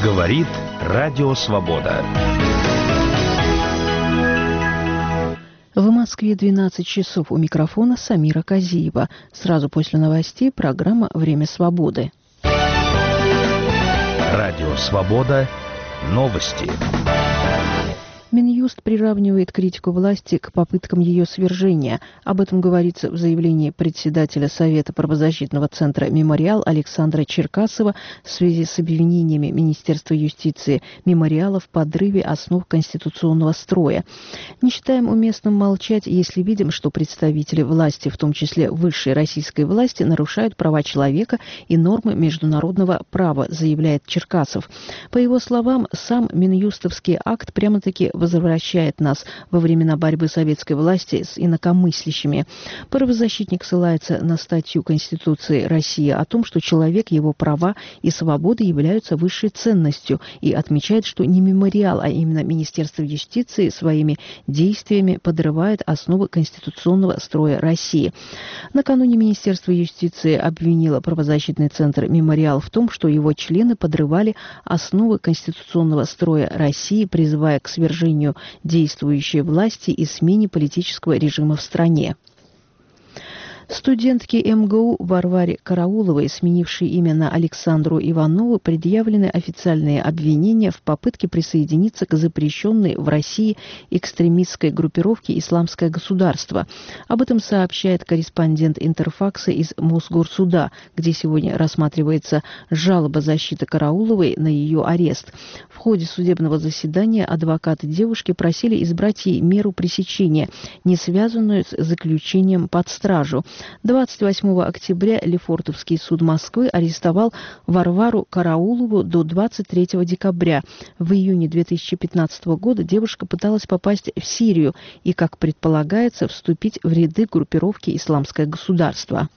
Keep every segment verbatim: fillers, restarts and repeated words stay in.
Говорит Радио Свобода. В Москве двенадцать часов. У микрофона Самира Казиева. Сразу после новостей программа «Время свободы». Радио Свобода. Новости. Минюст приравнивает критику власти к попыткам ее свержения. Об этом говорится в заявлении председателя Совета правозащитного центра «Мемориал» Александра Черкасова в связи с обвинениями Министерства юстиции «Мемориала» в подрыве основ конституционного строя. Не считаем уместным молчать, если видим, что представители власти, в том числе высшей российской власти, нарушают права человека и нормы международного права, заявляет Черкасов. По его словам, сам Минюстовский акт прямо-таки возвращает нас во времена борьбы советской власти с инакомыслящими. Правозащитник ссылается на статью Конституции России о том, что человек, его права и свободы являются высшей ценностью, и отмечает, что не мемориал, а именно Министерство юстиции своими действиями подрывает основы конституционного строя России. Накануне Министерство юстиции обвинило правозащитный центр «Мемориал» в том, что его члены подрывали основы конституционного строя России, призывая к свержению действующей власти и смене политического режима в стране. Студентке эм гэ у Варваре Карауловой, сменившей имя на Александру Иванову, предъявлены официальные обвинения в попытке присоединиться к запрещенной в России экстремистской группировке «Исламское государство». Об этом сообщает корреспондент Интерфакса из Мосгорсуда, где сегодня рассматривается жалоба защиты Карауловой на ее арест. В ходе судебного заседания адвокаты девушки просили избрать ей меру пресечения, не связанную с заключением под стражу. двадцать восьмого октября Лефортовский суд Москвы арестовал Варвару Караулову до двадцать третьего декабря. В июне две тысячи пятнадцатого года девушка пыталась попасть в Сирию и, как предполагается, вступить в ряды группировки «Исламское государство».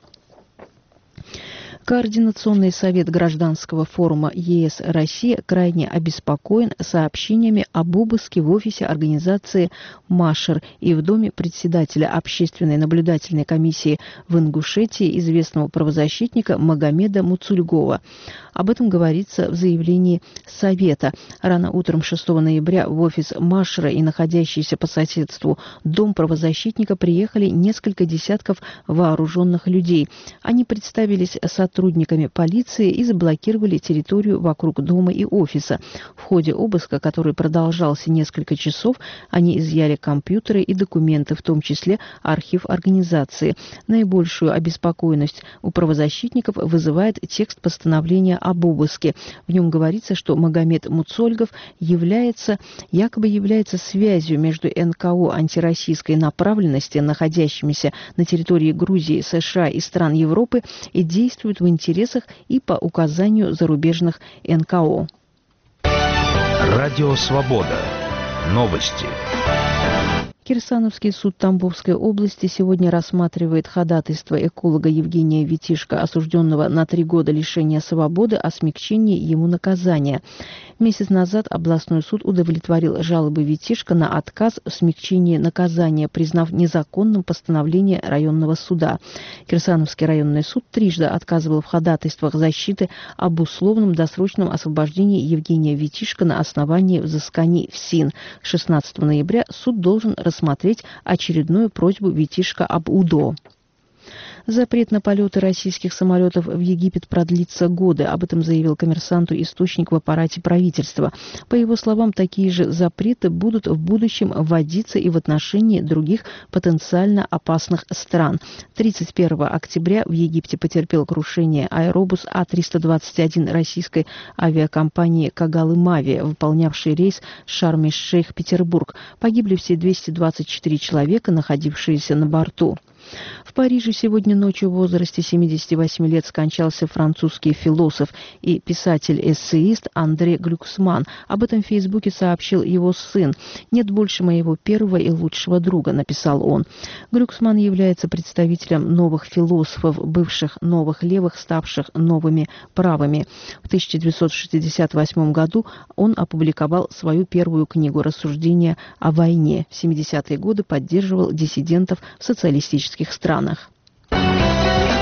Координационный совет гражданского форума е эс Россия крайне обеспокоен сообщениями об обыске в офисе организации «Машер» и в доме председателя общественной наблюдательной комиссии в Ингушетии известного правозащитника Магомеда Муцульгова. Об этом говорится в заявлении Совета. Рано утром шестого ноября в офис Машера и находящийся по соседству дом правозащитника приехали несколько десятков вооруженных людей. Они представились сотрудниками полиции и заблокировали территорию вокруг дома и офиса. В ходе обыска, который продолжался несколько часов, они изъяли компьютеры и документы, в том числе архив организации. Наибольшую обеспокоенность у правозащитников вызывает текст постановления об обыске. В нем говорится, что Магомед Муцольгов является, якобы является связью между эн ка о антироссийской направленности, находящимися на территории Грузии, США и стран Европы, и действует в интересах и по указанию зарубежных эн ка о. Радио Свобода. Новости. Кирсановский суд Тамбовской области сегодня рассматривает ходатайство эколога Евгения Витишко, осужденного на три года лишения свободы, о смягчении ему наказания. Месяц назад областной суд удовлетворил жалобы Витишко на отказ в смягчении наказания, признав незаконным постановление районного суда. Кирсановский районный суд трижды отказывал в ходатайствах защиты об условном досрочном освобождении Евгения Витишко на основании взысканий в СИН. шестнадцатого ноября суд должен рассмотреть очередную просьбу Витишко об УДО. Запрет на полеты российских самолетов в Египет продлится годы. Об этом заявил коммерсанту источник в аппарате правительства. По его словам, такие же запреты будут в будущем вводиться и в отношении других потенциально опасных стран. тридцать первого октября в Египте потерпел крушение аэробус А триста двадцать один российской авиакомпании «Кагалы Мави», выполнявший рейс Шарм-эль-Шейх-Петербург. Погибли все двести двадцать четыре человека, находившиеся на борту. В Париже сегодня ночью в возрасте семидесяти восьми лет скончался французский философ и писатель-эссеист Андре Глюксман. Об этом в Фейсбуке сообщил его сын. «Нет больше моего первого и лучшего друга», — написал он. Глюксман является представителем новых философов, бывших новых левых, ставших новыми правыми. В тысяча девятьсот шестьдесят восьмом году он опубликовал свою первую книгу «Рассуждения о войне». В семидесятые годы поддерживал диссидентов в социалистических странах.